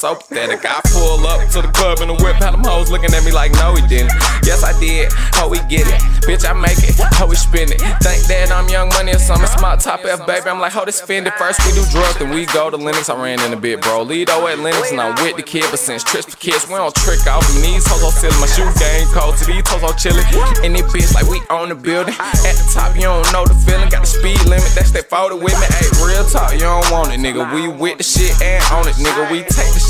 so pathetic. I pull up to the club in the whip, had them hoes looking at me like, no, he didn't. Yes, I did. Ho, we get it. Bitch, I make it. Ho, we spend it. Think that I'm Young Money or something. Smart top F, baby. I'm like, ho, this Fendi. First we do drugs, then we go to Lennox. I ran in a bit, bro. Lido at Lennox, and I'm with the kid. But since trips for kids, we don't trick off. And these hoes so silly. My shoe game cold, so these hoes so chillin'. And this bitch like we own the building. At the top, you don't know the feeling. Got the speed limit, that's that photo with me. Hey, real talk, you don't want it, nigga. We with the shit and on it, nigga. We take the shit.